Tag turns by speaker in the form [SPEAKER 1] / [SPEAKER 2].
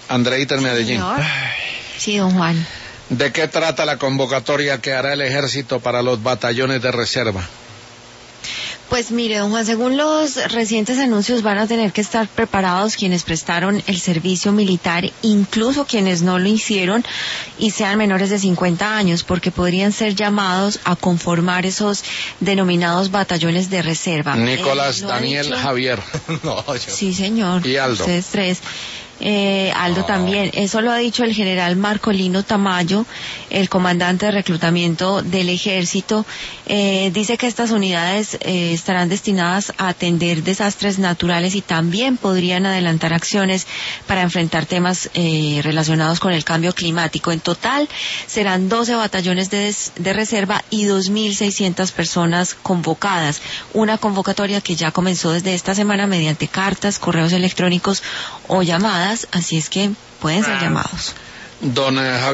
[SPEAKER 1] Andreita en Medellín.
[SPEAKER 2] Señor. Sí, don Juan.
[SPEAKER 1] ¿De qué trata la convocatoria que hará el ejército para los batallones de reserva?
[SPEAKER 2] Pues mire, don Juan, según los recientes anuncios van a tener que estar preparados quienes prestaron el servicio militar, incluso quienes no lo hicieron y sean menores de 50 años, porque podrían ser llamados a conformar esos denominados batallones de reserva.
[SPEAKER 1] Nicolás, Daniel, Javier.
[SPEAKER 3] No, yo.
[SPEAKER 2] Sí, señor.
[SPEAKER 1] Y Aldo.
[SPEAKER 2] Ustedes tres. Aldo también. Eso lo ha dicho el general Marcolino Tamayo, el comandante de reclutamiento del ejército. Dice que estas unidades estarán destinadas a atender desastres naturales y también podrían adelantar acciones para enfrentar temas relacionados con el cambio climático. En total serán 12 batallones de reserva y 2.600 personas convocadas. Una convocatoria que ya comenzó desde esta semana mediante cartas, correos electrónicos o llamadas, así es que pueden ser llamados.
[SPEAKER 1] Don Javier.